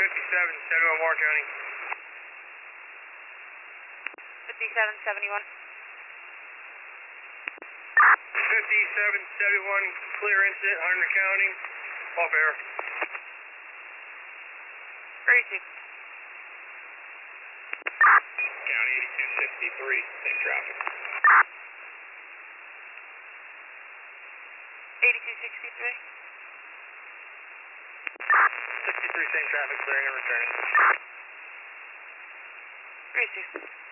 5771 Warren County. 5771. 5771, clear incident, Hunter County, off air. Where is he? County 8263, same traffic. 8263. 63, same traffic, clearing and returning. Where is he?